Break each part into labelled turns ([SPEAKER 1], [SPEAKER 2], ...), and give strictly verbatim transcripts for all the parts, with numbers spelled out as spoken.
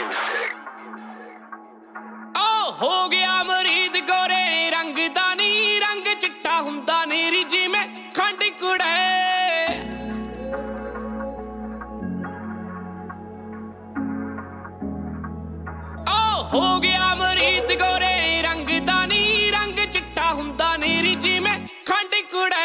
[SPEAKER 1] ਹੋ ਗਿਆ ਮਰੀਦ ਗੋਰੇ ਰੰਗ ਦਾ ਨੀ ਰੰਗ ਚਿੱਟਾ ਹੁੰਦਾ ਨੀ ਜਿਵੇਂ ਖੰਡ ਕੁੜੇ ਓ ਹੋ ਗਿਆ ਮਰੀਦ ਗੋਰੇ ਰੰਗ ਦਾ ਨੀ ਰੰਗ ਚਿੱਟਾ ਹੁੰਦਾ ਨੀ ਜਿਵੇਂ ਖੰਡ ਕੁੜੇ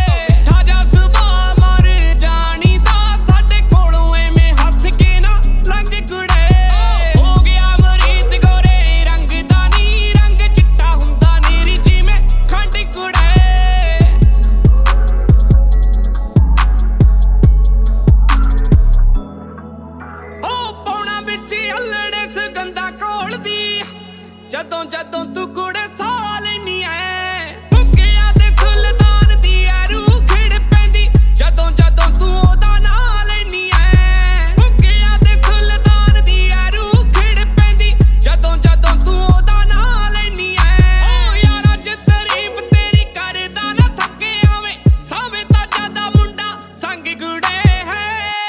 [SPEAKER 1] ਜਦੋਂ ਜਦੋਂ ਤੂੰ ਕੁੜੇ ਸਾਹ ਲੈਨੀ ਐ ਮੁੱਕਿਆਂ ਦੇ ਸੁਲਤਾਨ ਦੀ ਐ ਰੂਹ ਖਿੜ ਪੈਂਦੀ ਜਦੋਂ ਜਦੋਂ ਤੂੰ ਉਹਦਾ ਨਾਂ ਲੈਨੀ ਐ ਮੁੱਕਿਆਂ ਦੇ ਸੁਲਤਾਨ ਦੀ ਐ ਰੂਹ ਖਿੜ ਪੈਂਦੀ ਜਦੋਂ ਜਦੋਂ ਤੂੰ ਉਹਦਾ ਨਾਂ ਲੈਨੀ ਐ ਓ ਯਾਰ ਅੱਜ ਤਾਰੀਫ ਤੇਰੀ ਕਰਦਾ ਨਾ ਥੱਕੇ ਆਵੇਂ ਸਾਵੇਂ ਤਾਂ ਜਿਆਦਾ ਮੁੰਡਾ ਸੰਗ ਗੁੜੇ ਹੈ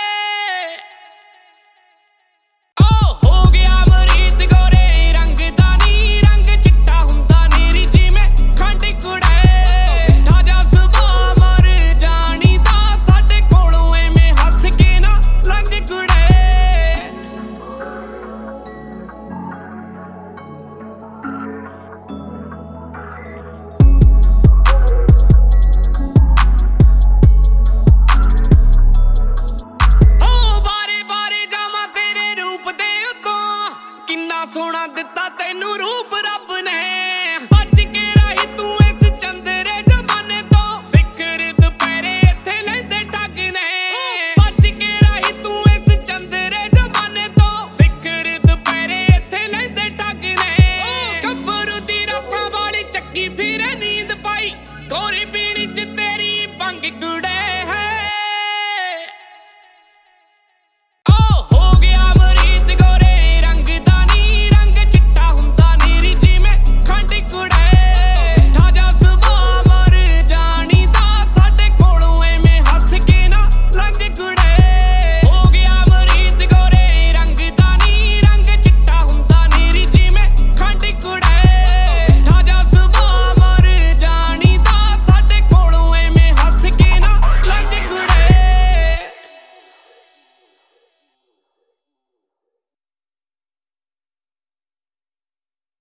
[SPEAKER 1] ਓ ਹੋ ਗਿਆ ਮਰੀਦ ਗੋਰੇ ਸੋਹਣਾ ਦਿੱਤਾ ਤੈਨੂੰ ਰੂਪ ਰੱਬ ਨੇ ਭੱਜ ਕੇ ਰਾਹੀ ਤੂੰ ਇਸ ਚੰਦਰੇ ਜ਼ਮਾਨੇ ਤੋਂ ਸਿਖਰ ਦੁਪਹਿਰੇ ਇੱਥੇ ਲੈਂਦੇ ਠੱਗ ਨੇ ਭੱਜ ਕੇ ਰਾਹੀ ਤੂੰ ਇਸ ਚੰਦਰੇ ਜ਼ਮਾਨੇ ਤੋਂ ਸਿਖਰ ਦੁਪਹਿਰੇ ਇੱਥੇ ਲੈਂਦੇ ਠੱਗ ਨੇ ਓ ਗੱਭਰੂ ਦੀ ਰਾਤਾਂ ਵਾਲੀ ਚੱਕੀ ਫਿਰੇ ਨੀਂਦ ਪਾਈ ਗੋਰੀ ਪੀਣੀ ਚ ਤੇਰੀ ਭੰਗ ਕੁੜੇ